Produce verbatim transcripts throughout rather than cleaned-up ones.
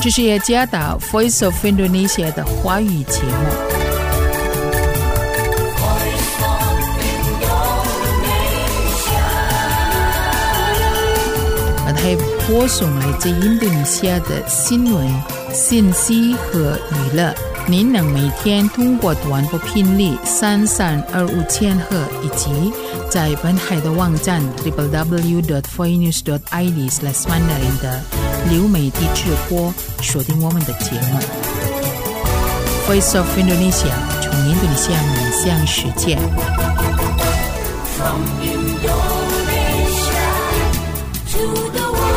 这是雅加达 Voice of Indonesia 的华语节目。而它播送来自印度尼西亚的新闻、信息和娱乐。您能每天通过短波频率三三二五千赫以及在本台的网站 double-u double-u double-u dot voinews dot i d slash mandarin 的流媒体直播锁定我们的节目。Voice of Indonesia 从印度尼西亚面向世界。From Indonesia to the world.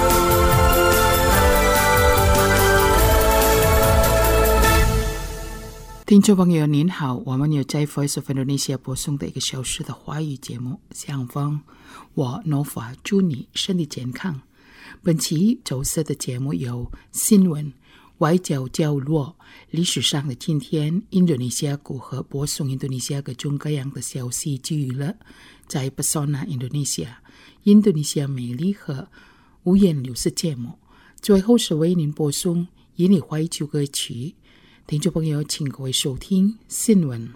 听众朋友您好，我们有在 Voice of Indonesia 播送的一个小时的华语节目相逢，我 Nova 祝你身体健康。本期周四的节目有新闻、外交角落、历史上的今天、印度尼西亚股和播送印度尼西亚各种各样的消息及娱乐，在 Pesona Indonesia 印度尼西亚美丽和五颜六色节目，最后是为您播送印尼怀旧歌曲。听众朋友，请各位收听新闻。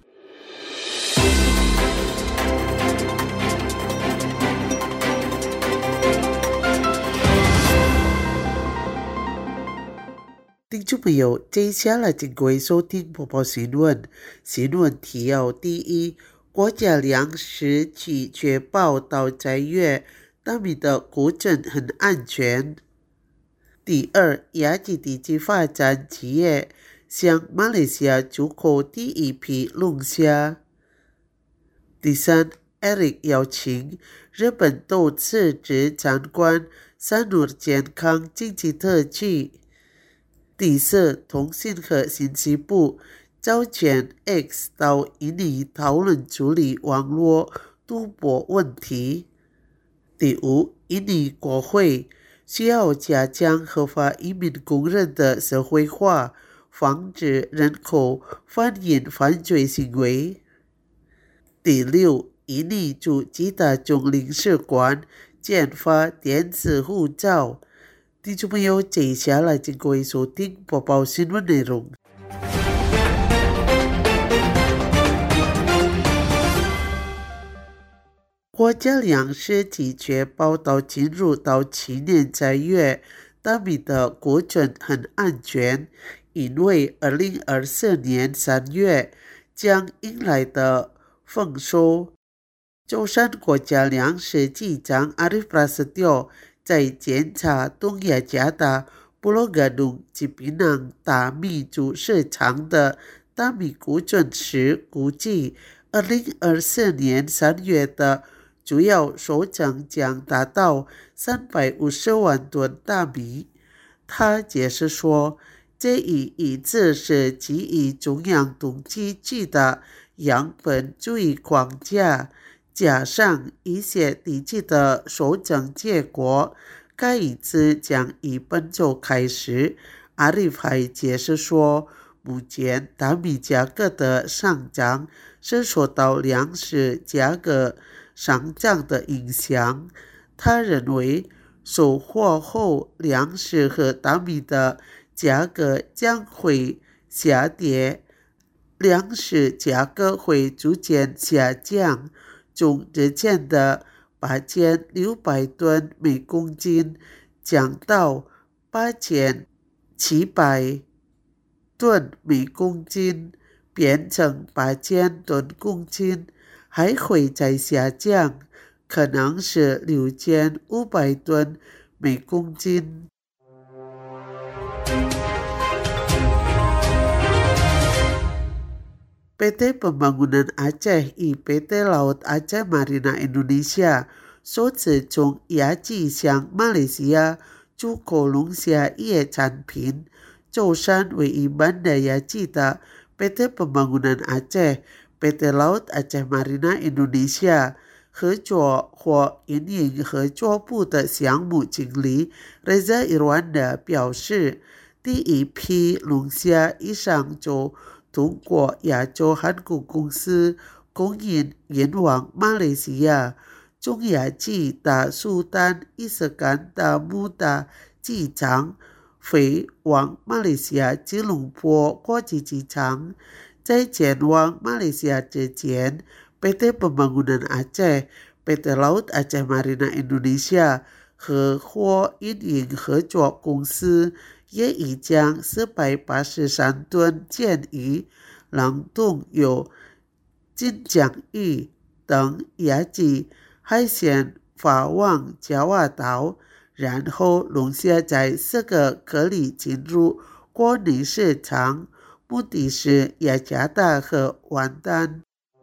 听众朋友，接下来请各位收听播报新闻。新闻提要：第一，国家粮食局确保到斋月，大米的库存很安全。第二，亚吉地区发展企业向马来西亚出口第一批龙虾。第三 ，Eric 邀请日本多次职参观三日健康经济特区。第四，通信和信息部召见 X 到印尼讨论处理网络赌博问题。第五，印尼国会需要加强合法移民工人的社会化，防止人口贩引犯罪行为。第六，印尼驻吉打总领事馆签发电子护照。听众朋友，接下来请各位收听播报新闻内容。国家粮食局确保到进入到去年斋月，大米的库存很安全，因为二零二四年三月将迎来的丰收。舟山国家粮食局长 Arief Prasetyo 在检查东雅加达布洛嘎努及槟榔大米主市场的大米库存时，估计二零二四年三月的主要收成将达到三百五十万吨大米。他解释说，这一一致是基于中央统计局的样本主义框架，加上一些地区的收成结果。该一次将于本周开始。阿里还解释说，目前大米价格的上涨是受到粮食价格上涨的影响。他认为，收获后粮食和大米的价格将会下跌，粮食价格会逐渐下降，从之前的八千六百吨每公斤降到八千七百吨每公斤，变成八千吨公斤，还会再下降，可能是六千五百吨每公斤。P T Pembangunan Aceh i P T Laut Aceh Marina Indonesia 首次从亚际向马来西亚出口龙虾业产品。舟山为一般的亚际的 P T Pembangunan Aceh P T Laut Aceh Marina Indonesia 合作或营运合作部的项目经理 Reza Irwanda 表示，第一批龙虾以上就通过亚洲航空公司供应运往马来西亚。中亚际的苏丹伊斯干达穆达机场飞往马来西亚吉隆坡国际机场。在前往马来西亚之前， P T Pembangunan Aceh、P T Laut Aceh Marina Indonesia 和或运营合作公司也已将四百八十三吨建于廊洞有金江屿等亚级海鲜发往加瓦岛，然后笼下在四个可以进入国内市场，目的是雅加达和完蛋。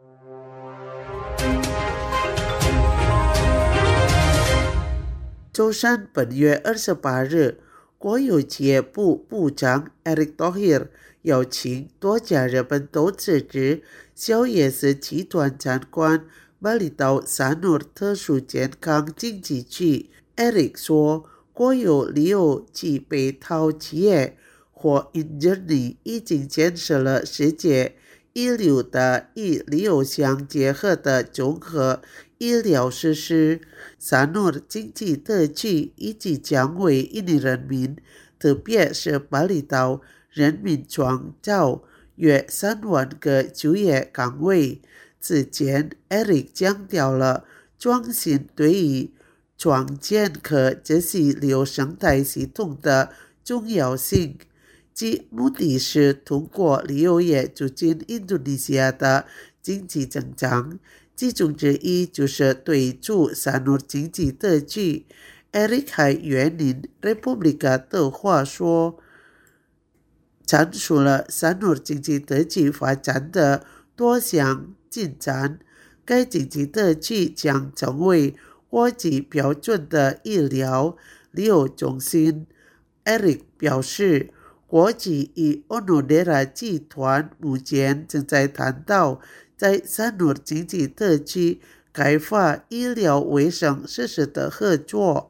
舟山本月二十八日，国有企业部部长 Erick Thohir 邀请多家日本投资者小叶氏集团参观巴厘岛沙努特殊健康经济区。 Erick 说，国有旅游及配套企业或 Injourney 已经建设了世界一流的与旅游相结合的综合医疗设施。沙努经济特区以及将为印尼人民，特别是巴厘岛人民创造约三万个就业岗位。此前 Erick 强调了创新对于创建可持续旅游生态系统的重要性，即目的是通过旅游业促进印度尼西亚的经济增长，其中之一就是对驻沙努经济特区。 Erick 还援引 Republika 的话说，阐述了沙努经济特区发展的多项进展。该经济特区将成为国际标准的医疗旅游中心。 Erick 表示，国际与 Onodera 集团目前正在谈到在沙努经济特区开发医疗卫生设施的合作。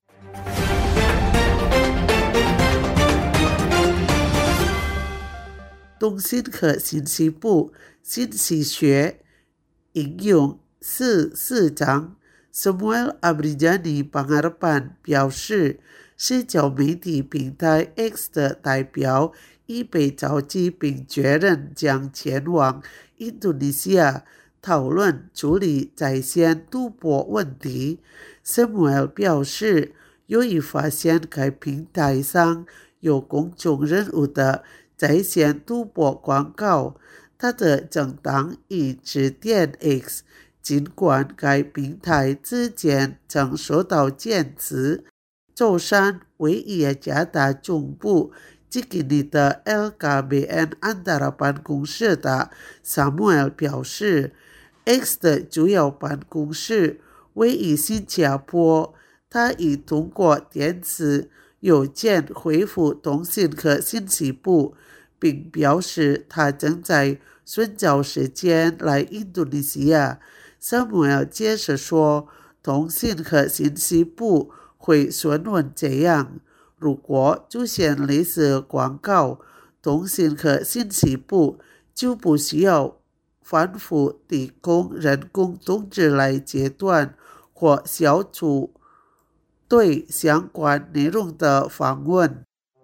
东信和信息部信息学应用司司长 Samuel Abrijani Pangarappan 表示，社交媒体平台 X 的代表已被召集并确认将前往印度尼西亚讨论处理在线赌博问题。 Samuel 表示，由于发现该平台上有公众人物的在线赌博广告，他的政党已致电 X， 尽管该平台之前曾受到检测。舟山位于雅加达中部吉吉尼的 L K B N Antara 办公室的 Samuel 表示， X 的主要办公室位于新加坡。他已通过电子邮件回复通信和信息部，并表示他正在寻找时间来印度尼西亚。Samuel 接着说，通信和信息部会询问这样，如果出现类似广告，通信和信息部就不需要反复提供人工通知来截断或消除对相关内容的访问。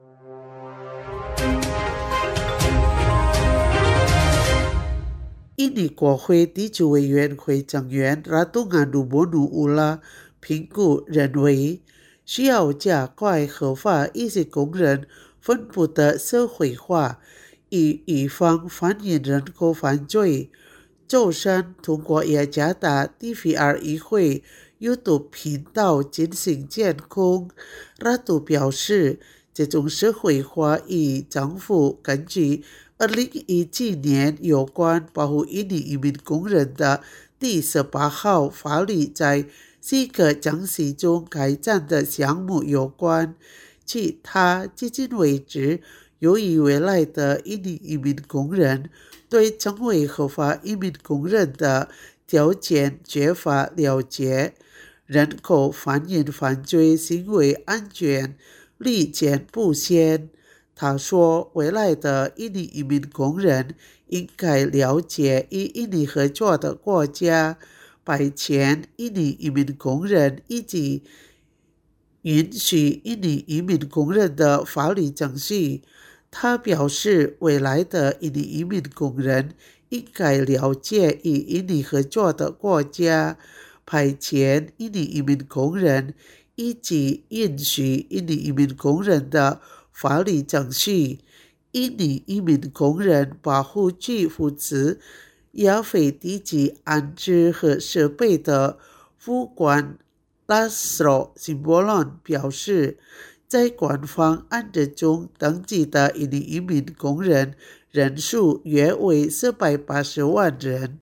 印尼国会地区委员会成员 Ratu Ngadu Bonu Ula 评估认为，需要加快合法医事工人分布的社会化，以预防反映人口犯罪。舟山通过雅加达 T V R 议会 YouTube 频道进行监控。Ratu 表示，这种社会化与政府根据二零一七年有关保护印尼移民工人的第十八号法律在四个城市中开展的项目有关。其他至今为止，由于未来的印尼移民工人对成为合法移民工人的条件缺乏了解，人口贩运犯罪行为安全屡见不鲜。他说，未来的印尼移民工人应该了解与印尼合作的国家，派遣印尼移民工人以及允许印尼移民工人的法律程序。他表示，未来的印尼移民工人应该了解与印尼合作的国家，派遣印尼移民工人，以及允许印尼移民工人的法律程序。印尼移民工人保护局负责亚非低级安置和设备的副官拉斯罗辛波伦表示，在官方案子中登记的印尼移民工人人数约为四百八十万人。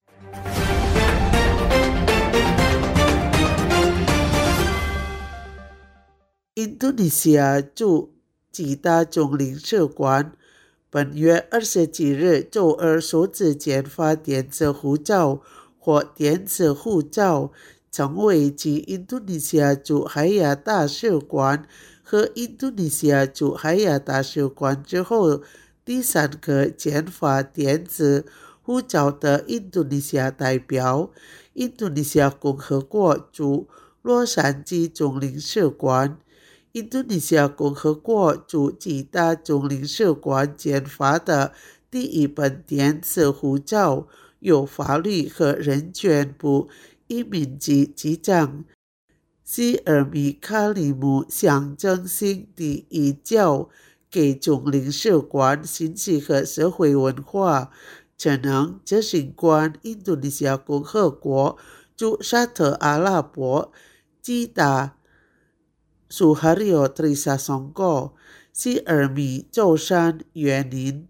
印度尼西亚驻吉达总领事馆本月二十几日周二首次签发电子护照或电子护照，成为继印度尼西亚驻海牙大使馆和印度尼西亚驻海牙大使馆之后第三个签发电子护照的印度尼西亚代表。印度尼西亚共和国驻洛杉矶总领事馆、印度尼西亚共和国驻吉达总领事馆签发的第一本电子护照，由法律和人权部移民局局长希尔米卡里姆象征性地移交给总领事馆信息和社会文化职能执行官印度尼西亚共和国驻沙特阿拉伯吉达苏哈里奥特里萨松哥希尔米舟山园林。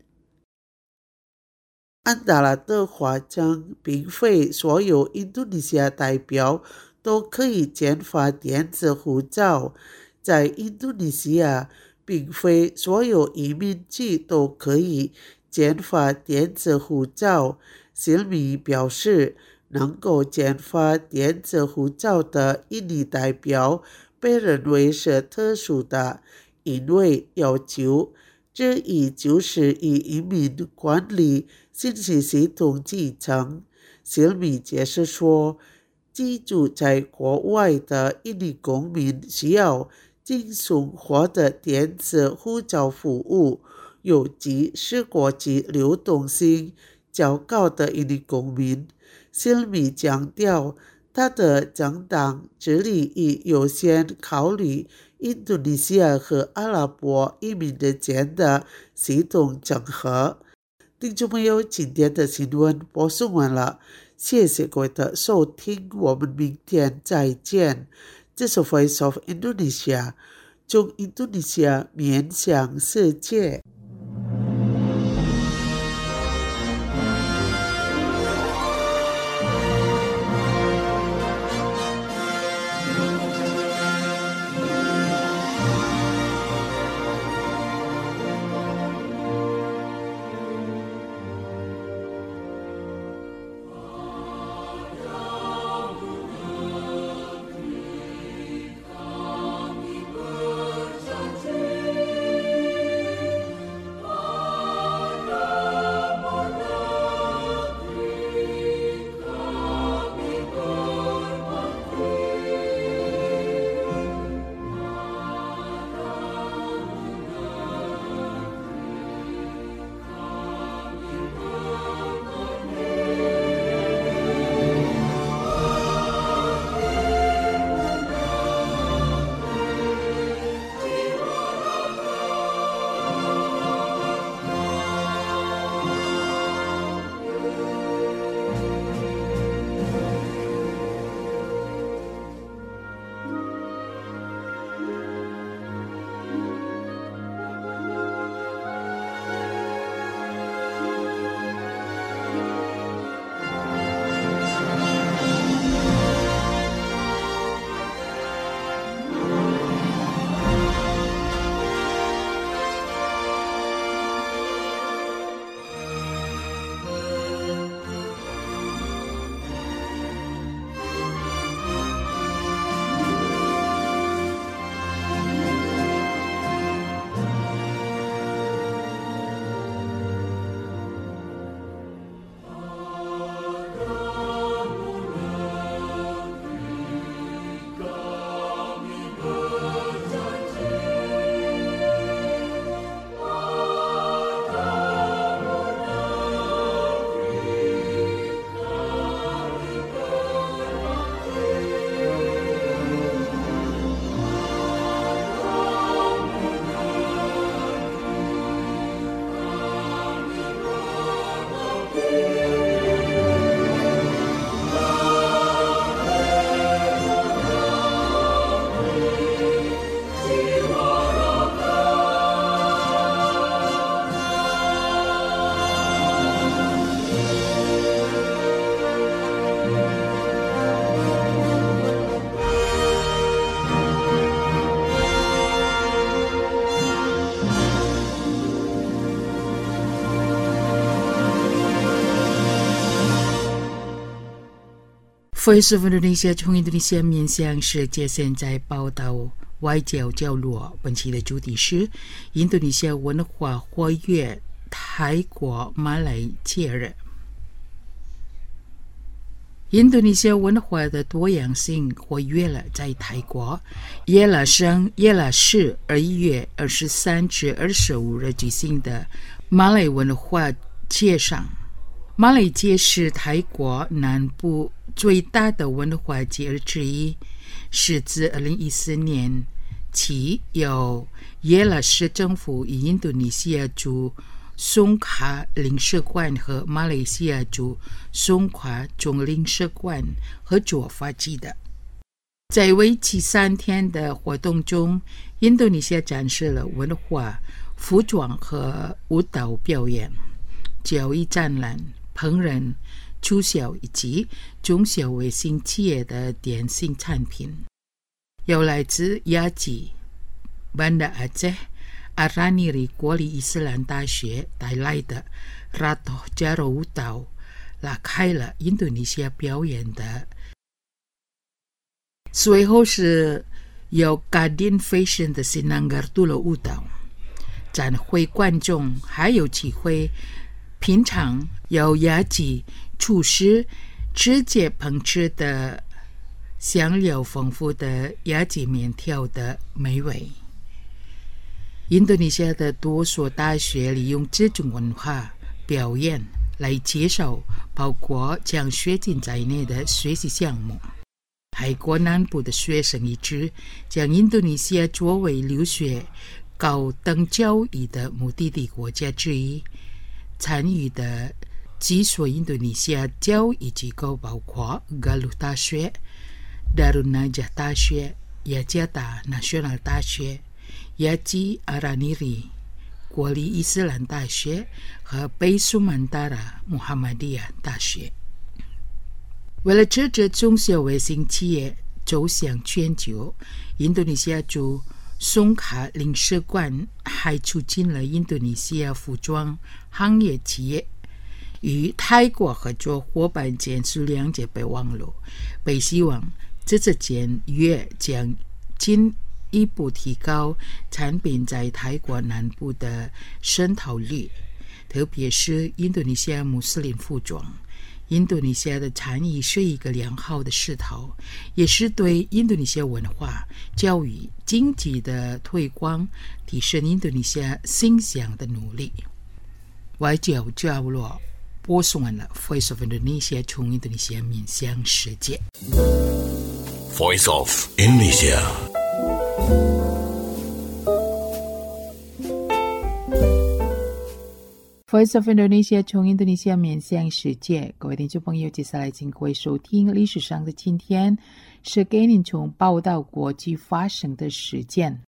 安达拉德华称，并非所有印度尼西亚代表都可以签发电子护照。在印度尼西亚，并非所有移民局都可以签发电子护照。希尔米表示，能够签发电子护照的印尼代表被认为是特殊的，因为要求之一就是以移民管理信息系统继承。希尔米解释说，居住在国外的印尼公民需要经送获得电子护照服务，尤其是国际流动性较高的印尼公民。希尔米强调，他的政党致力于优先考虑印度尼西亚和阿拉伯移民之间的系统整合。听众朋友，今天的新闻播送完了，谢谢各位的收听，我们明天再见。这是 Voice of Indonesia， 从印度尼西亚面向世界。 Voice of Indonesia 从印度尼西亚面向世界，现在报道外交角落。本期的主题是印度尼西亚文化活跃泰国、马来接壤。印度尼西亚文化的多样性活跃了在泰国。耶拉省耶拉市二月二十三至二十五日举行的马来文化节上，马来节是泰国南部最大的文化节日之一，是自二零一四年起由耶拉市政府与印度尼西亚驻松卡领事馆和马来西亚驻松卡总领事馆合作发起的。在为期三天的活动中，印度尼西亚展示了文化、服装和舞蹈表演、教育展览、烹饪、促销以及中小微型企业的点心产品。有来自雅吉、Banda Aceh、阿拉尼里国立伊斯兰大学带来的 Rato Jaro 舞蹈，拉开了印度尼西亚表演的。随后是由 Guardian Fashion 的 Sinanggar Tulo 舞蹈。展会观众还有机会品尝由雅吉厨师直接烹制的香料丰富的雅吉面条的美味。印度尼西亚的多所大学利用这种文化表演来介绍包括奖学金在内的学习项目。泰国南部的学生一直将印度尼西亚作为留学高等教育的目的地国家之一。参与的几所印度尼西亚教育机构包括 Galuh 大学、Darun Najah 大学、雅加达 National 大学、雅吉阿拉尼里国立伊斯兰大学和贝苏曼达拉穆罕默迪亚大学。为了支持中小微型企业走向全球，印度尼西亚驻松卡领事馆还促进了印度尼西亚服装行业企业与泰国合作伙伴间数两节备忘录，被希望这次签约将进一步提高产品在泰国南部的渗透率，特别是印度尼西亚穆斯林服装。印度尼西亚的产业是一个良好的势头，也是对印度尼西亚文化、教育、经济的推广，提升印度尼西亚形象的努力。外交角落播送完了 Voice of Indonesia 从印度尼西亚面向世界。 Voice of Indonesia。 Voice of Indonesia 从印度尼西亚面向世界，各位听众朋友，接下来请各位收听历史上的今天，是给您从报道国际发生的事件。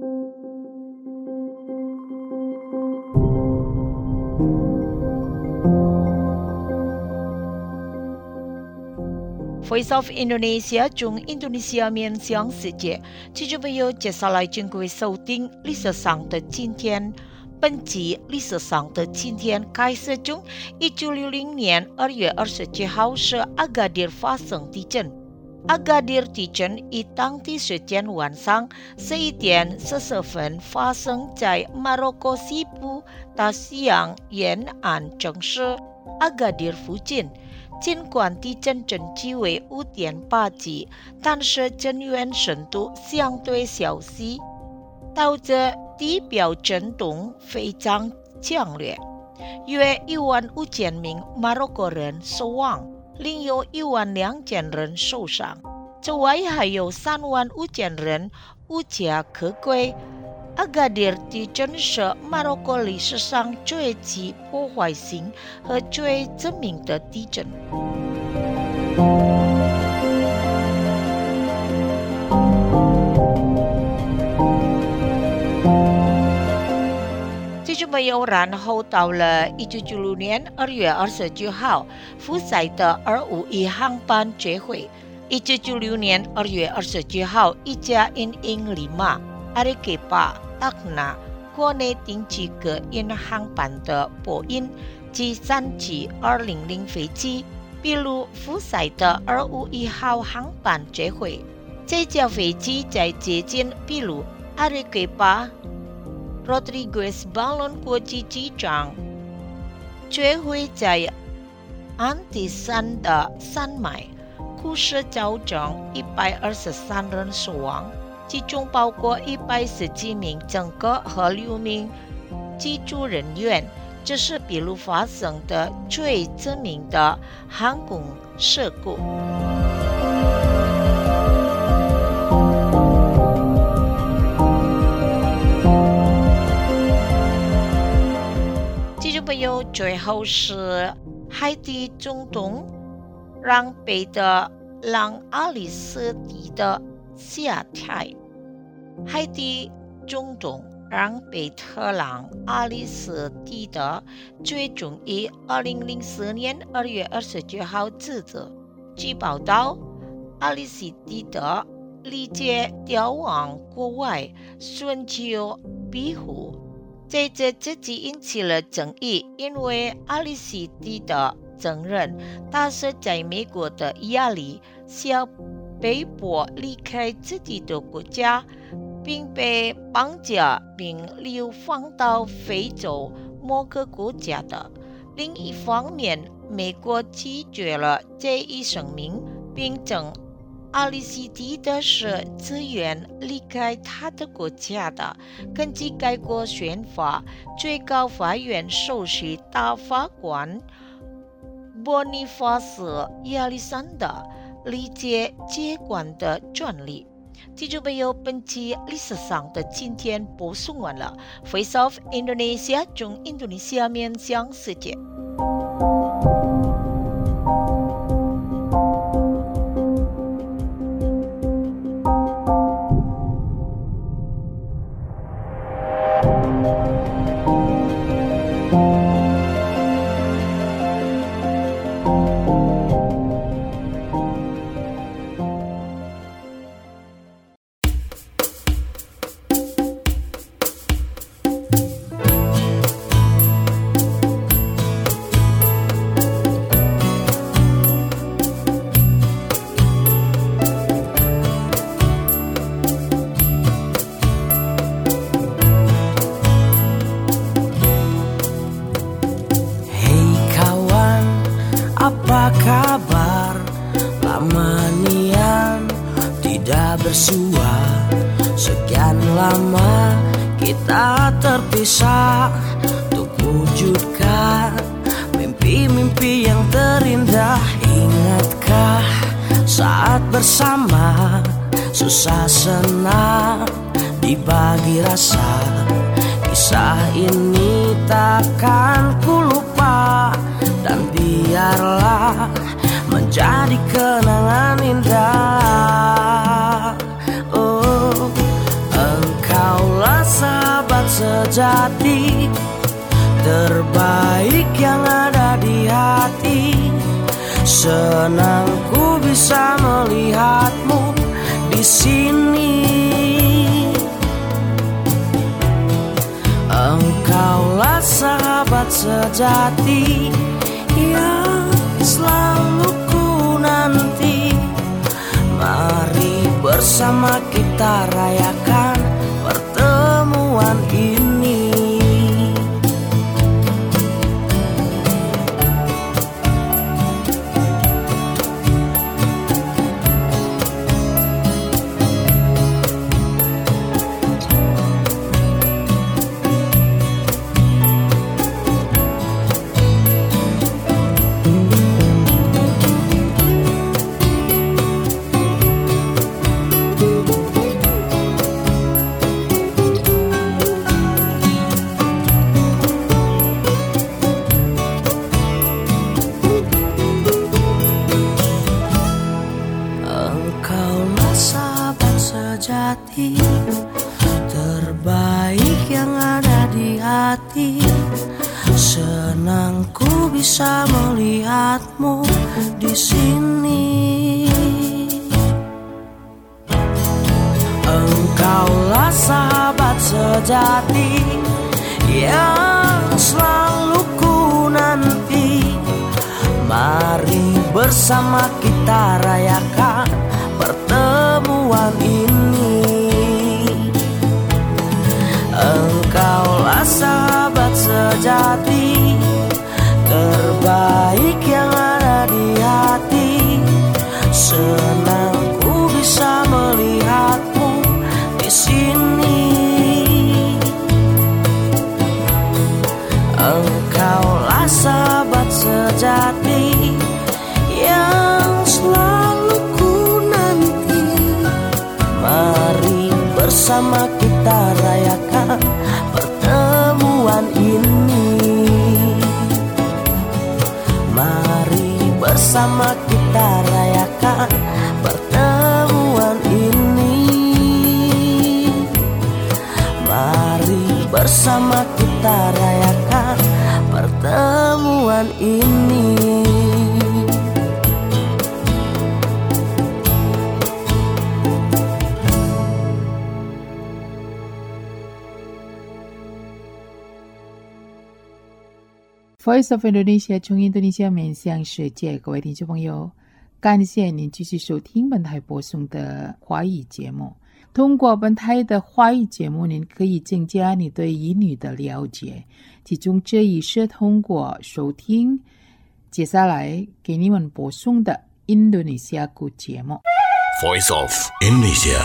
Voice of Indonesia 从印度尼西亚面向世界，听众朋友，接下来请各位收听历史上的今天。本集历史上的今天开始中，一九六零年二月二十七号是阿嘎迪尔发生地震。阿嘎迪尔地震以当地时间晚上十一点四十分发生在马洛哥西部大西洋沿岸城市阿嘎迪尔附近。尽管地震震级为五点八级，但是震源深度相对小细，导致地表震动非常强烈，约一万五千名马洛哥人死亡，另有一万两千人受伤。此外，还有三万五千人无家可归。阿嘎迪尔地震是马洛哥历史上最具破坏性和最致命的地震。听众朋友，然后到了一九九六年二月二十九号，复赛的二五一航班坠毁。一九九六年二月二十九号，一架因英里马、阿里给巴、达纳国内定期个因航班的波音 G 三七二零零飞机比如复赛的二五一号航班坠毁。这架飞机在接近比如阿里圭巴 Rodriguez Ballon 国际机场坠毁在安第山的山脉，故事造成一百二十三人死亡，其中包括一百十几名乘客和六名机组人员。这是秘鲁发生的最致命的航空事故。听众朋友，最后是海地总统让贝德让阿里斯蒂德下台。海地总统让贝特朗阿里斯蒂德最终于二零零四年二月二十九号辞职。据报道，阿里斯蒂德离家调往国外寻求庇护，在这自己引起了争议，因为阿里斯蒂德承认他是在美国的压力下被迫离开自己的国家，并被绑架并流放到非洲某个国家的。另一方面，美国拒绝了这一声明，并称阿里斯蒂德是自愿离开他的国家的。根据该国宪法，最高法院授予大法官波尼法斯亚历山大理解接管的权利。听众朋友，本期历史上的今天播送完了。Voice of Indonesia 从印度尼西亚面向世界。 Apa kabar? Lama nian tidak bersua. Sekian lama kita terpisah untuk wujudkan mimpi-mimpi yang terindah. Ingatkah saat bersama susah senang dibagi rasa? Kisah ini takkan ku lupa, dan biarlah menjadi kenangan indah. Oh, engkaulah sahabat sejati, terbaik yang ada di hati. Senang ku bisa melihatmu di sini. Engkaulah sahabat sejati yang selalu ku nanti. Mari bersama kita rayakan pertemuan ini. Sejati, terbaik yang ada di hati. Senang ku bisa melihatmu di sini. Engkaulah sahabat sejati yang selalu ku nanti. Mari bersama kita rayakan pertemuan ini. Engkaulah sahabat sejati, terbaik yang ada di hati. Senang ku bisa melihatmu di sini. Engkaulah sahabat sejati yang selalu ku nanti. Mari bersama kita rayakan pertemuan ini. Mari bersama kita rayakan pertemuan ini. Mari bersama kita rayakan pertemuan ini. Voice of Indonesia 从印度尼西亚面向世界，各位听众朋友，感谢您继续收听本台播送的华语节目。通过本台的华语节目，您可以增加你对英语的了解，其中这一是通过收听接下来给你们播送的印度尼西亚语节目。 Voice of Indonesia。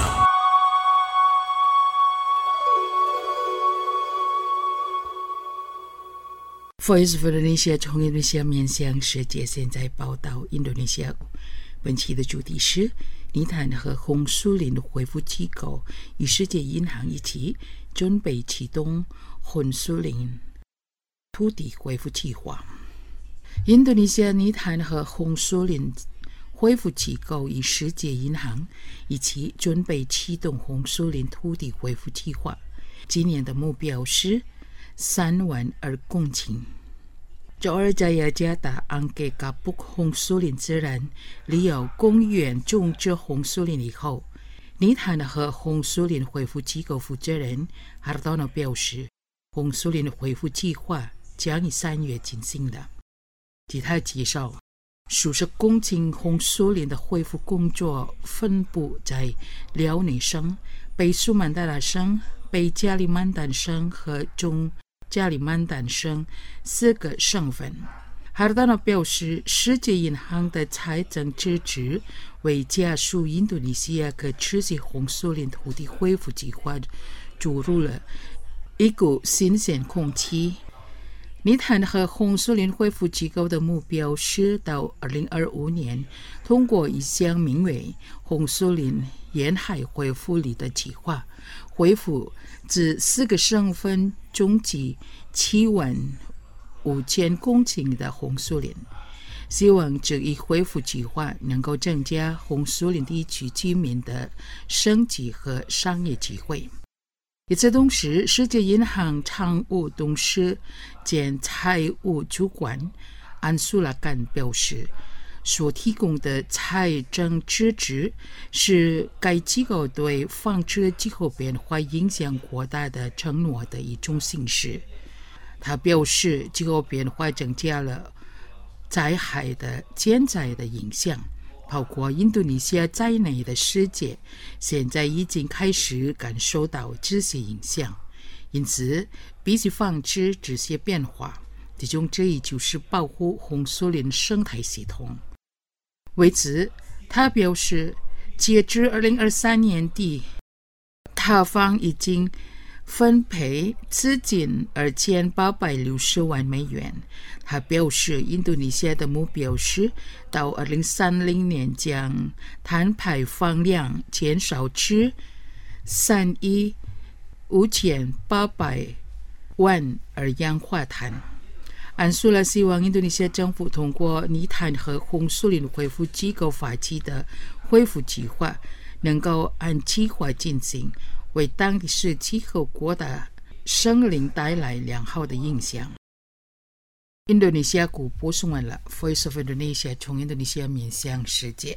Voice of Indonesia 从印度尼西亚面向世界，现在报道印度尼西亚。本期的主题是尼坦和红树林恢复机构与世界银行一起准备启动红树林土地恢复计划。印度尼西亚尼坦和红树林恢复机构与世界银行一起准备启动红树林土地恢复计划。今年的目标是三万二公顷。佐尔加雅加达安给嘎布红树林自然利用公园种植红树林以后，尼坦和红树林恢复机构负责人哈尔多诺表示，红树林恢复计划将于三月进行的。据他介绍，数十公顷红树林的恢复工作分布在辽宁省、北苏门答腊省、北加里曼丹省和中加里曼丹省四个省份。哈尔达诺表示，世界银行的财政支持为加速印度尼西亚可持续红树林土地恢复计划注入了一股新鲜空气。尼坦和红树林恢复机构的目标是到二零二五年通过一项名为红树林沿海恢复里的计划，恢复至四个省份总计七万五千公顷的红树林。希望这一恢复计划能够增加红树林地区居民的生计和商业机会。与此同时，世界银行常务董事兼财务主管安苏拉干表示，所提供的财政支持是该机构对防止气候变化影响扩大的承诺的一种形式。他表示，气候变化增加了灾害的潜在的影响，包括印度尼西亚在内的世界现在已经开始感受到这些影响，因此必须防止这些变化，其中之一就是保护红树林生态系统。为此，他表示，截至二零二三年底，他方已经分配资金二千八百六十万美元。他表示，印度尼西亚的目标是到二零三零年将碳排放量减少至三亿五千八百万二氧化碳。安苏拉希望印度尼西亚政府通过尼坦和红树林恢复机构发起的恢复计划，能够按计划进行，为当地时气候国的生灵带来良好的影响。印度尼西亚股播送完了 Voice of Indonesia 从印度尼西亚面向世界。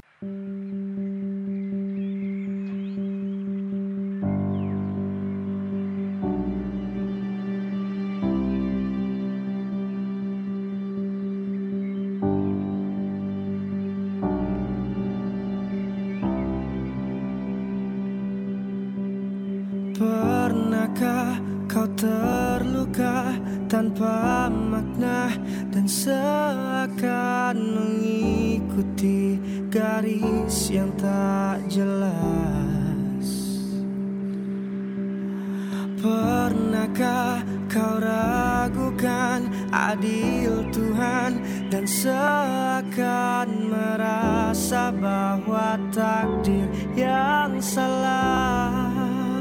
Pernahkah kau terluka tanpa makna dan seakan mengikuti garis yang tak jelas? Pernahkah kau ragukan adil Tuhan dan seakan merasa bahwa takdir yang salah?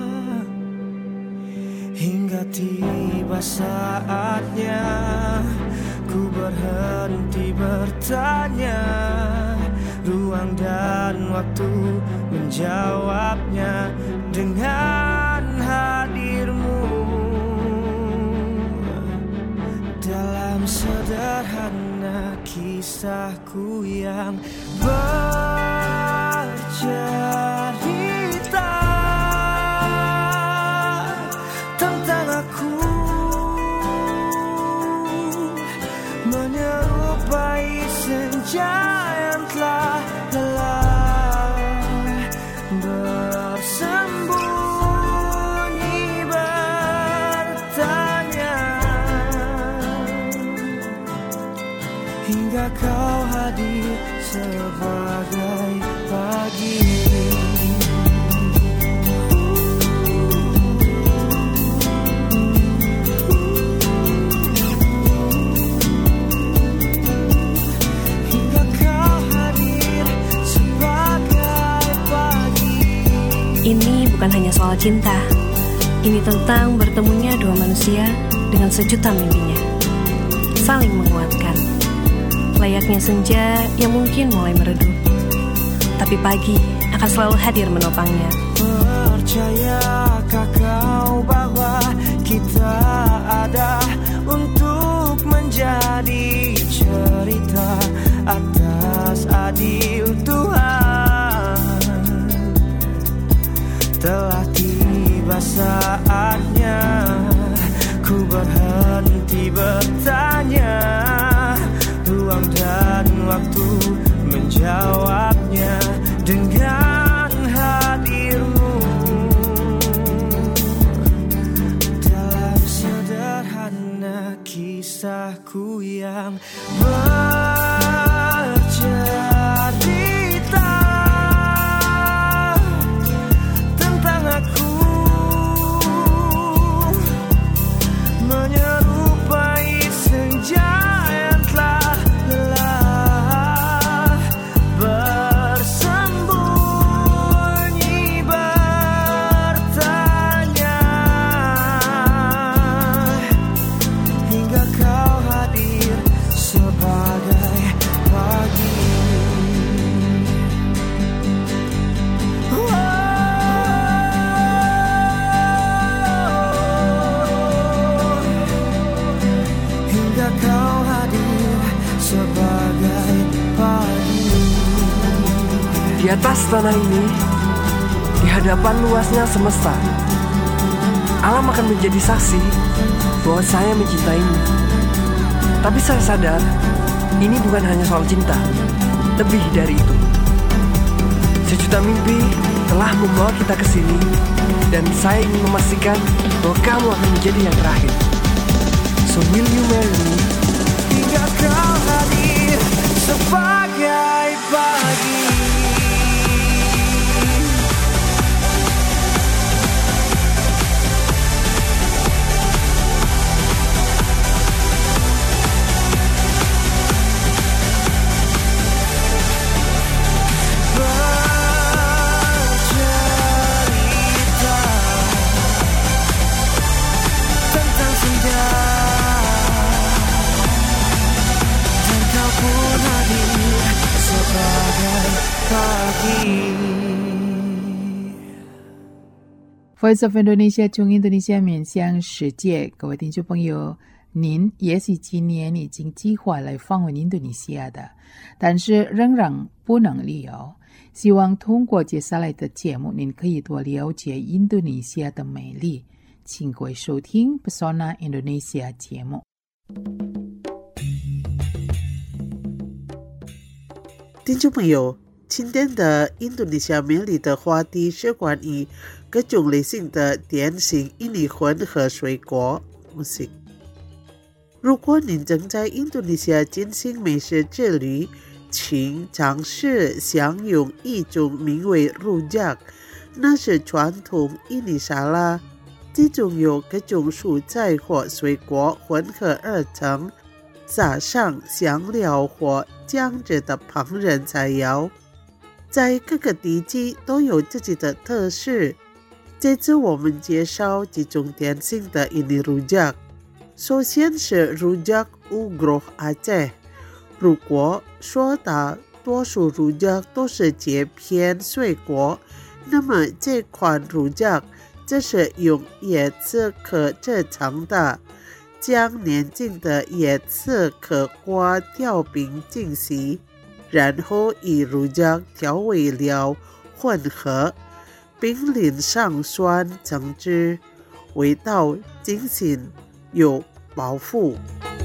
Hingga tiba saatnya ku berhenti bertanya, ruang dan waktu menjawabnya dengan hadirmu. Dalam sederhana kisahku yang bercerita tentang aku, menyerupai senja yang telah lelah, bersembunyi bertanya, hingga kau hadir sebagai pagi. Ini bukan hanya soal cinta. Ini tentang bertemunya dua manusia dengan sejuta mimpinya, saling menguatkan. Layaknya senja yang mungkin mulai meredup, tapi pagi akan selalu hadir menopangnya. Percayakah kau bahwa kita ada untuk menjadi cerita atas adil Tuhan? Telah tiba saatnya ku berhenti bertanya, ruang dan waktu menjawabnya dengan hadirmu. Dalam sederhana kisahku yang bercerita tentang aku, menyerupai senja yang telah lelah, bersembunyi bertanya, hingga kau hadir sebagai pagi. Di atas tanah ini, di hadapan luasnya semesta, alam akan menjadi saksi bahwa saya mencintaimu. Tapi saya sadar, ini bukan hanya soal cinta, lebih dari itu. Sejuta mimpi telah membawa kita ke sini, dan saya ingin memastikan bahwa kamu akan menjadi yang terakhir. So will you marry me? Hingga kau hadir sebagai pagi. Voice of Indonesia 中印度尼西亚面向世界，各位听众朋友，您也许今年已经计划来访问印度尼西亚的，但是仍然不能旅游。希望通过接下来的节目，您可以多了解印度尼西亚的美丽。请各位收听 Pesona Indonesia 节目。 听众朋友， 今天的印度尼西亚美丽的话题是关于各种类型的典型印尼混合水果 musik。如果您正在印度尼西亚进行美食之旅，请尝试享用一种名为 rujak， 那是传统印尼沙拉，这种由各种蔬菜或水果混合而成，撒上香料或酱汁的烹饪菜肴，在各个地区都有自己的特色。这次我们介绍几种典型的印尼 rujak。首先是 rujak ugroh Aceh。如果说大多数 rujak 都是切片水果，那么这款 rujak 这是用椰子壳制成的，将年轻的椰子壳瓜调饼进行，然后与 rujak 调味料混合，并淋上酸橙汁，味道精心有饱腹。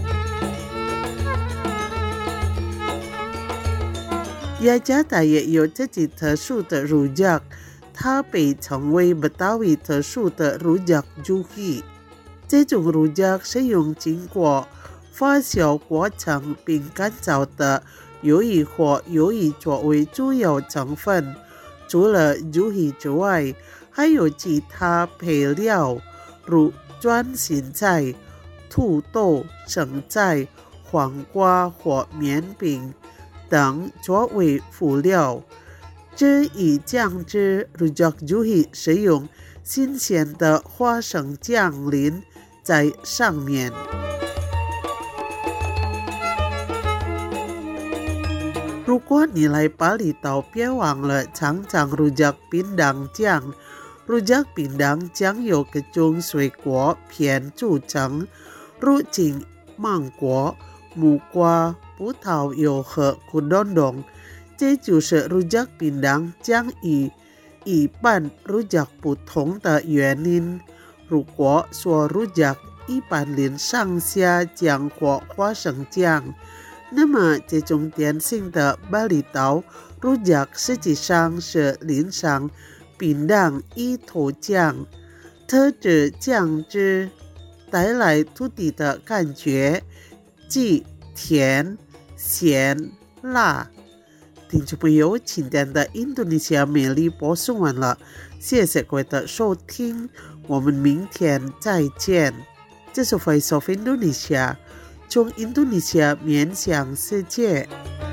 雅加达也有自己特殊的 rujak， 它被称为 Betawi 特殊的 rujak juhi。这种 rujak 是用经过发酵过程并干燥的鱿鱼或鱿鱼作为主要成分，除了 juhi 之外，还有其他配料，如卷心菜、土豆、生菜、黄瓜或面饼等作为辅料。至于酱汁 rujak juhi 是用新鲜的花生酱淋在上面。如果你来巴厘岛，别忘了尝尝 rujak pindang酱。rujak pindang酱由各种水果片组成，如金芒果、木瓜、葡萄柚和苦东东，这就是 rujak pindang酱与一般 rujak 不同的原因。如果说 rujak 一般淋上下酱或花生酱，那么这种典型的巴厘岛 rujak 实际上是淋上pindang一头酱，特制酱汁带来土地的感觉，即甜、咸、辣。听众朋友，今天的印度尼西亚美丽播送完了，谢谢各位的收听，我们明天再见。这是 Voice of Indonesia， 从印度尼西亚面向世界。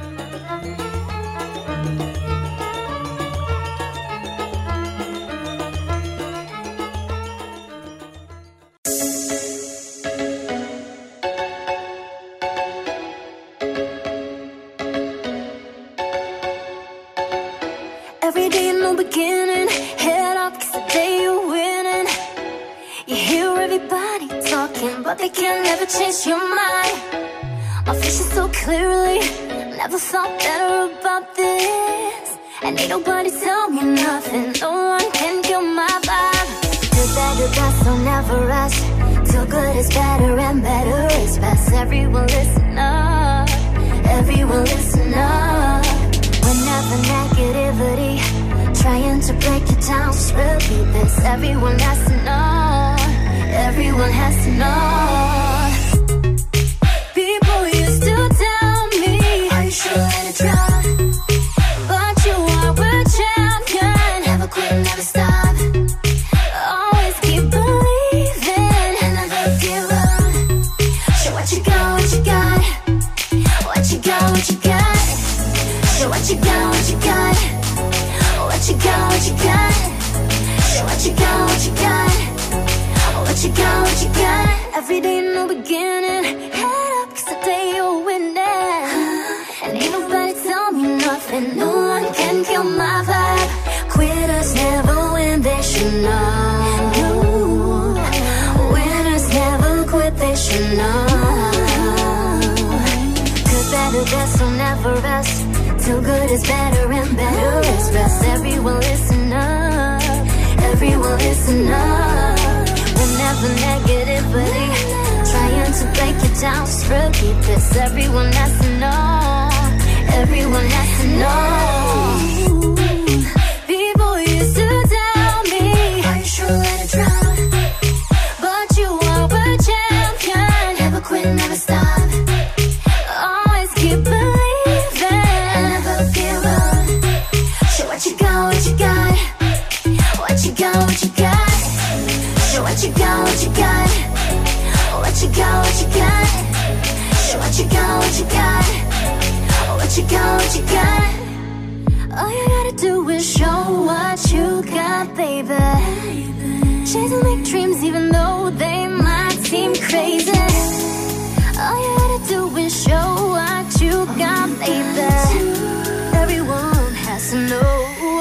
Every day a new beginning, head up 'cause today you're winning. You hear everybody talking, but they can never change your mind. My vision so clearly, never felt better about this. And ain't nobody tell me nothing, no one can kill my vibe. Good, bad, good, bad, so never rush. Too good is better and better is best. Everyone listen up, everyone listen up. Whenever negativity trying to break you down, just repeat this. Everyone has to know, everyone has to know. People used to tell me, are you sure let it try? But you are a champion, never quit, never stop. Always keep believing and never give up. Show what you got, what you got, what you got, what you got. Show what you got, what you got, what you got, what you got. Show what you got, what you got, what you got, what you got. Every day a new beginning, head up 'cause today you're winning. And ain't nobody tell me nothing, no one can kill my vibe. Quitters never win, they should know. Winners never quit, they should know. Good, better, best, so never rest. Too good is better and better is best. Everyone listen up, everyone listen up. Whenever negativity trying to break you down, just repeat this. Everyone has to know, everyone has to know. All you gotta do is show what you got, baby. Chasing big dreams even though they might seem crazy. All you gotta do is show what you got, baby. Everyone has to know.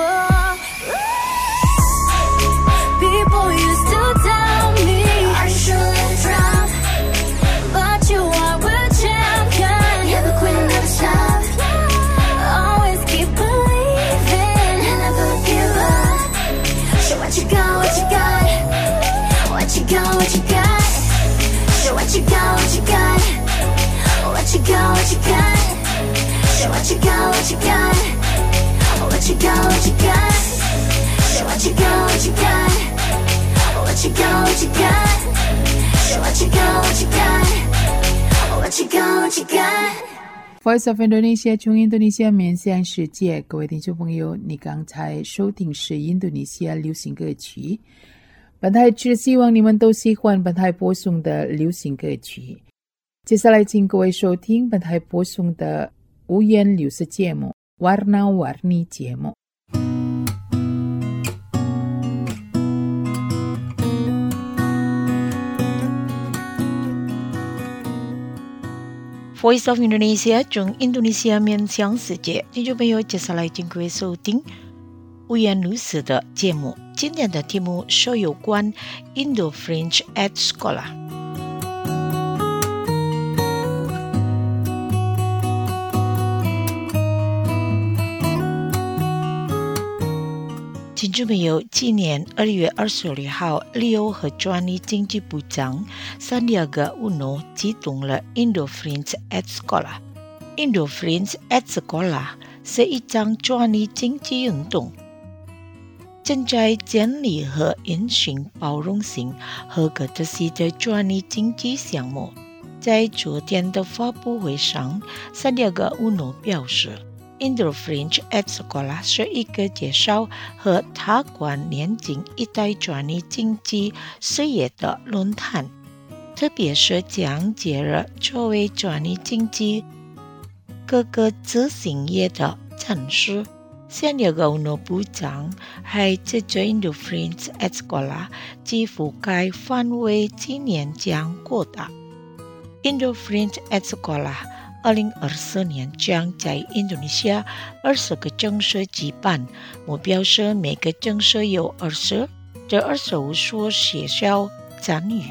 People used to tell me I shouldn't drop, but you are a champion. Never quit, never stop. Always keep believing and never give up. Show what you got, what you got. What you got, what you got. Show what you got, what you got. What you got, what you got. Show what you got, what you got. What you got, what you got. Show what you got, what you got. What you got, what you got. Show what you got, what you got. What you got, what you got. Voice of Indonesia 从印度尼西亚面向世界，各位听众朋友，你刚才收听是印度尼西亚流行歌曲。本台只希望你们都喜欢本台播送的流行歌曲。接下来请各位收听本台播送的五言流行节目 Warna-Warni 节目。 Voice of Indonesia 从印度尼西亚面向世界，听众朋友，接下来请各位收听五言流行的节目。今天的题目是有关 Indo-French at Sekolah。听众朋友，今年二月二十六号，旅游和专利经济部长 Sandiaga Uno 启动了 Indo-French at Sekolah。Indo-French at Sekolah 是一场专利经济运动，正在建立和运行包容性和可持续的专利经济项目。在昨天的发布会上 Sandiaga Uno 表示Indo-French at Sekolah 是一个介绍和他关年轻一代专利经济事业的论坛，特别是讲解了作为专利经济各个子行业的展示。Sandiaga Uno 部长还指出 Indo-French at Sekolah 其覆盖范围今年将扩大。Indo-French at Sekolah二零二四年将在印度尼西亚二十个城市举办，目标是每个城市有二十至二十五所学校参与。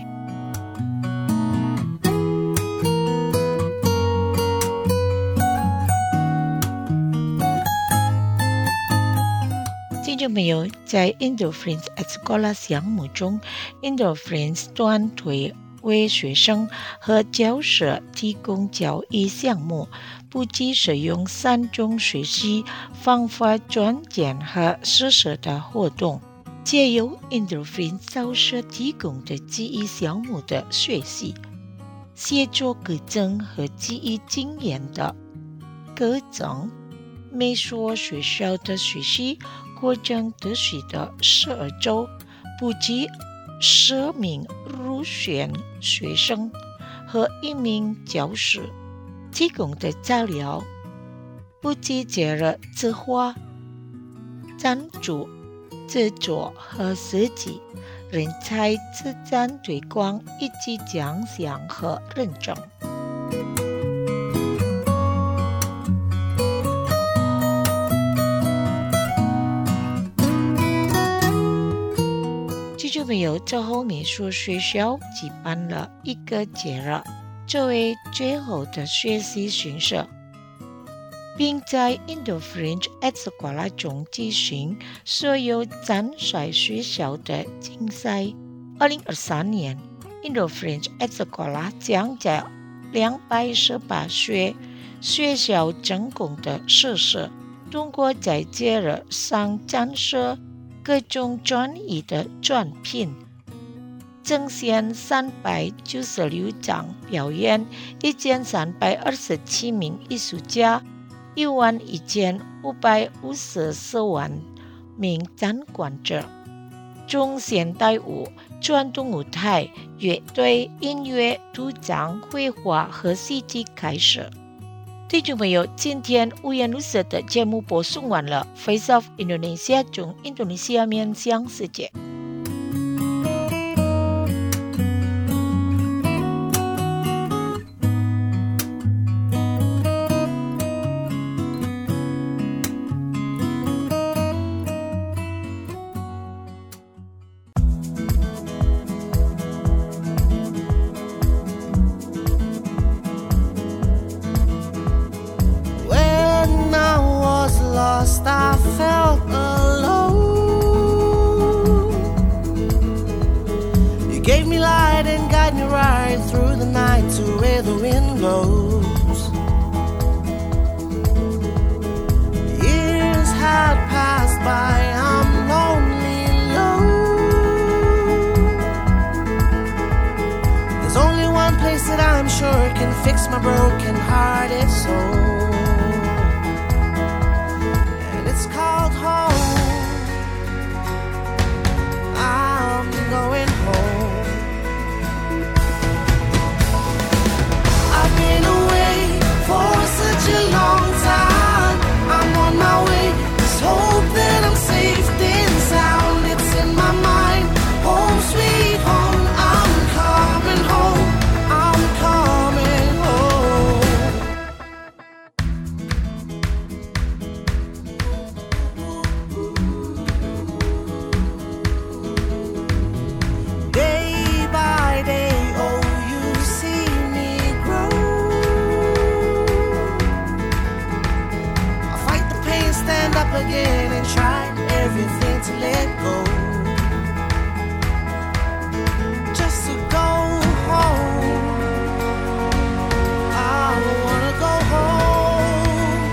听众朋友，在 Indo-French at Sekolah 项目中 ，Indo-French 团队为学生和教师提供教育项目，不仅使用三种学习方法专讲和实施的活动，借由 Indo-French 教师提供的记忆项目的学习，协助各种和记忆经验的各种每所学校的学习过程得需的十二周，不仅十名入选学生和一名教师提供的资料，不计结了策划、赞助、制作和设计、人才资产推广以及奖项和认证。就没有最后每所学校举办了一个节日作为最后的学习形式，并在 Indo-French at Sekolah 中进行所有参赛学校的竞赛。二零二三年 Indo-French at Sekolah 将在两百十八所学校成功的实施，通过在节日上展示各种专业的作品，呈现三百九十六场表演，一千三百二十七名艺术家，一万一千五百五十四万名参观者。从现代舞、传统舞台、乐队、音乐、图像、绘画和戏剧开始， 听众朋友，今天五颜六色的节目播送完了 Face of Indonesia 中印度尼西亚面向世界。 I felt alone. You gave me light and guided me right through the night to where the wind blows. Years had passed by, I'm lonely alone. There's only one place that I'm sure can fix my broken hearted soul. It's called home. I'm going home. I've been away for such a long time. I'm on my way. Just hope that I'm safe and sound. It's in my mind. Home sweet home. I'm coming home. I'm coming home. Day by day, oh, you see me grow. I fight the pain, stand up again, and try everything to let go. Just to go home. I wanna go home.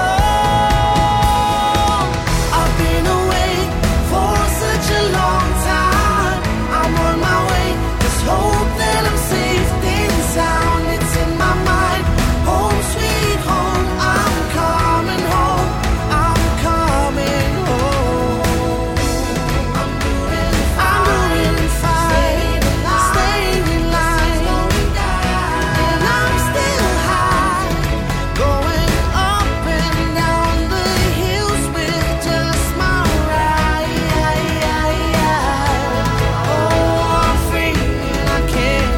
Home. I've been away for such a long time. I'm on my way. Just hope that I'm safe and sound. It's in my mind. Home sweet home. I'm coming home. I'm coming home. I'm doing fine. I'm doing fine. Staying in line. And I'm still high. Going up and down the hills with just my ride. Oh, I'm free and I can't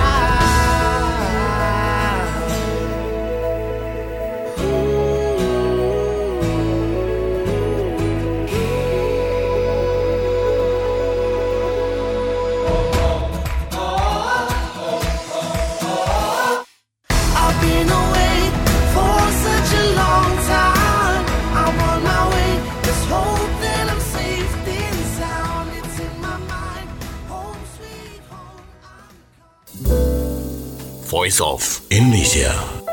describe. I've been away for such a long time. I'm on my way. Just hope that I'm safe and sound. It's in my mind. Home sweet home. Voice of Indonesia.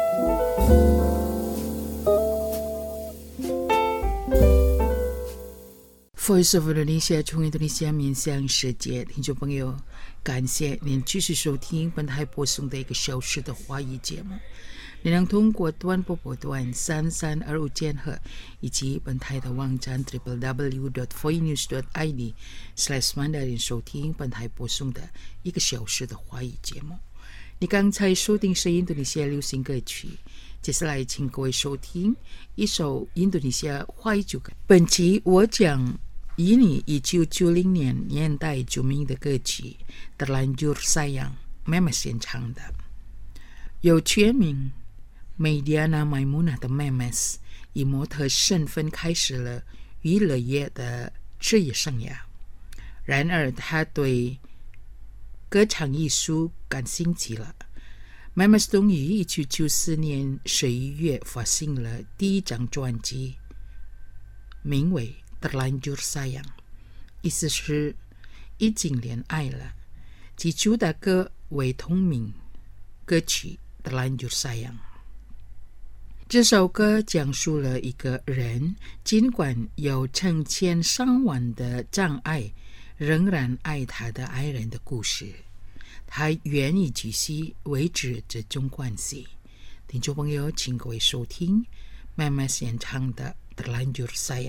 Voice of Indonesia 从印度尼西亚面向世界，听众朋友，感谢您继续收听本台播送的一个小时的华语节目。您能通过短波波段三三二五千赫以及本台的网站 double-u double-u double-u dot voinews dot i d slash mandarin 收听本台播送的一个小时的华语节目。你刚才收听是印度尼西亚流行歌曲，接下来请各位收听一首印度尼西亚华语主歌。本期我将以你一九九零年年代著名的歌曲《Terlanjur Sayang》Memes演唱的。有全名Mediana Maimunah 的 Memes 以模特身份开始了娱乐业的职业生涯，然而他对歌唱艺术感兴趣了。Memes 终于一九九四年十一月发行了第一张专辑，名为Terlanjur Sayang， 意思是已经恋爱了，其主打歌为同名歌曲 Terlanjur Sayang。 这首歌讲述了一个人尽管有成千上万的障碍，仍然爱他的爱人的故事。他愿意继续维持这种关系。听众朋友，请各位收听 Memes 演唱的 Terlanjur Sayang。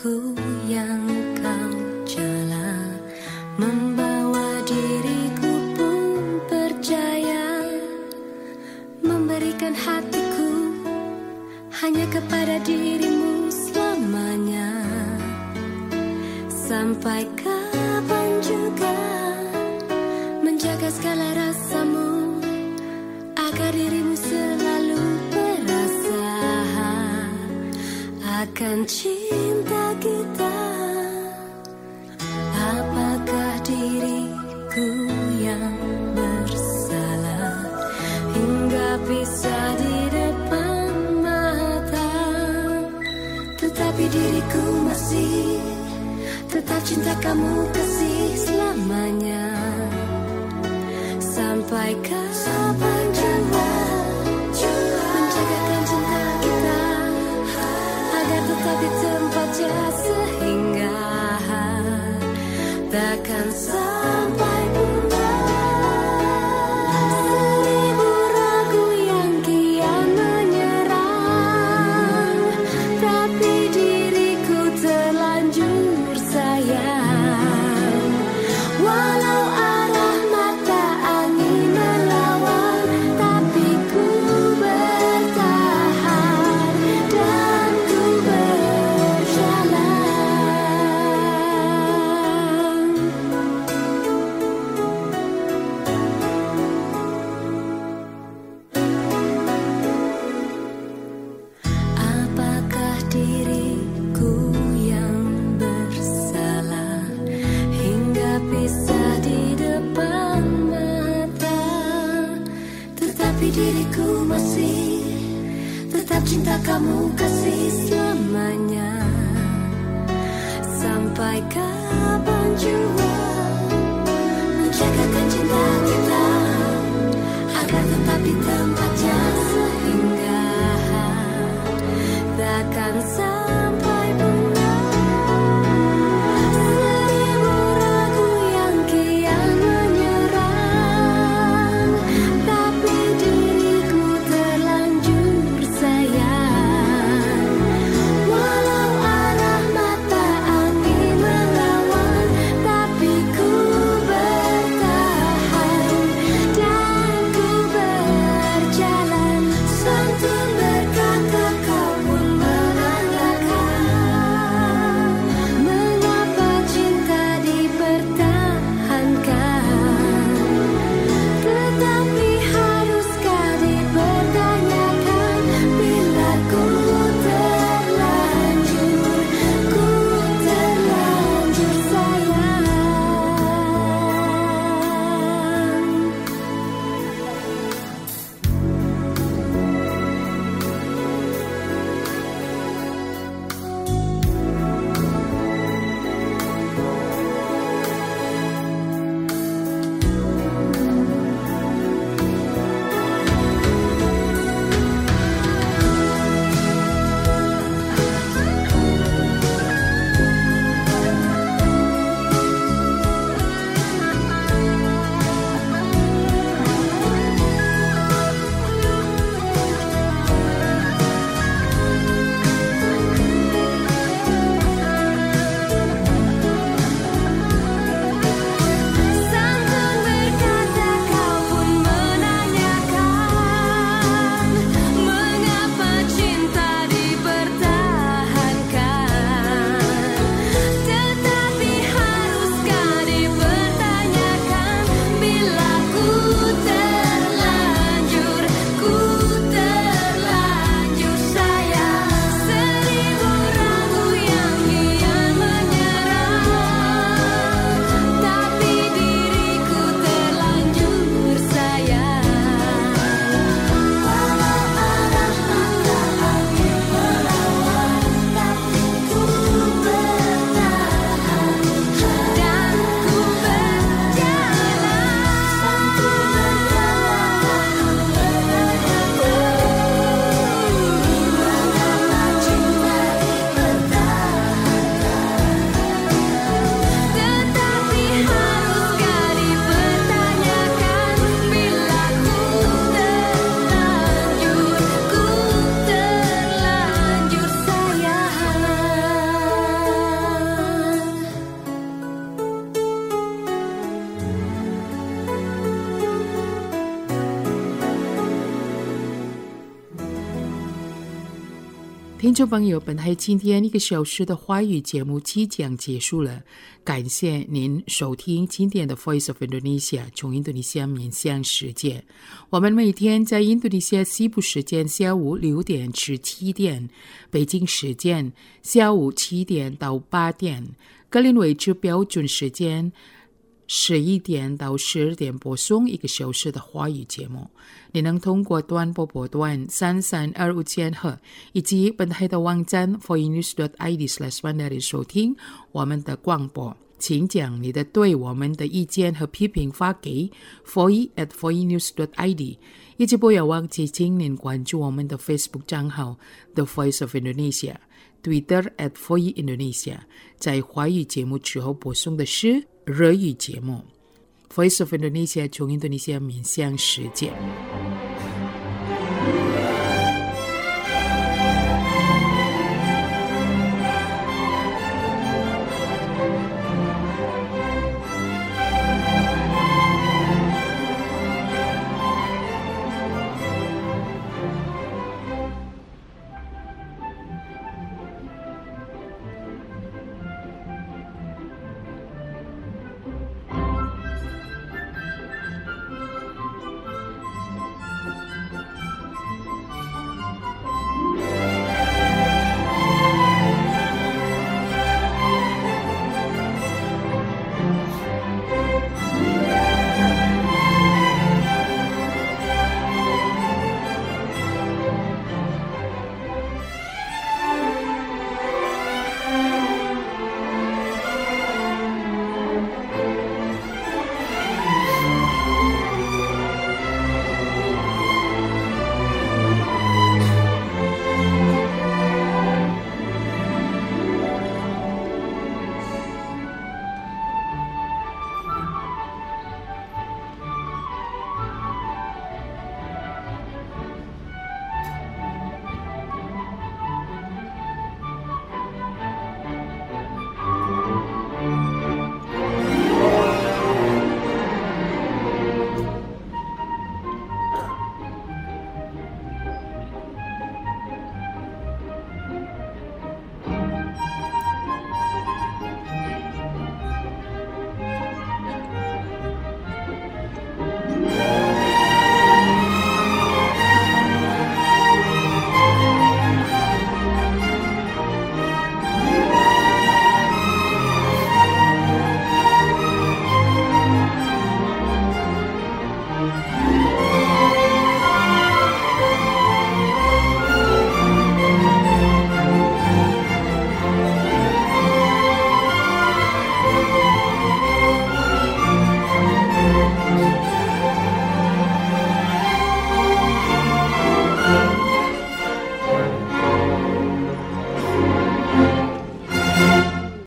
langkahku yang kau jala, membawa diriku pun percaya, memberikan hatiku hanya kepada dirimu selamanya. Sampai kapan juga menjaga segala rasamu, agar dirimu selalu berasa akan cinta kita. Apakah diriku yang bersalah hingga bisa di depan mata, tetapi diriku masih tetap cinta kamu kasih selamanya. Sampai kapan juga menjagakan cinta kita, agar tetap di tempatnya sehingga takkan sampai punah. Seribu ragu yang kian menyerang, tapi diriku terlanjur sayang. Walau arah mata angin melawan, tapi ku bertahan dan ku berjalan. Apakah diriku yang bersalah hingga bisa di depan mata, tetapi diriku masih tetap cinta kamu kasih selamanya. Sampai kapan juga menjagakan cinta kita, agar tetap di tempatnya sehingga takkan sampai punah. Seribu ragu yang kian menyerang, tapi diriku terlanjur sayang. Walau arah mata angin melawan, tapi 听众朋友，本台今天一个小时的华语节目即将结束了，感谢您收听今天的 Voice of Indonesia 从印度尼西亚面向世界。我们每天在印度尼西亚西部时间下午六点至七点，北京时间下午七点到八点，格林威治标准时间十一点到十二点播送一个小时的华语节目。你能通过短波波段三三二五千赫以及本台的网站 voinews dot i d slash one 来收听我们的广播。请将你的对我们的意见和批评发给 voice at voinews dot i d， 以及不要忘记请您关注我们的 Facebook 账号 The Voice of Indonesia， Twitter at voice Indonesia。 在华语节目之后播送的是日语节目 Voice of Indonesia 从印度尼西亚面向世界。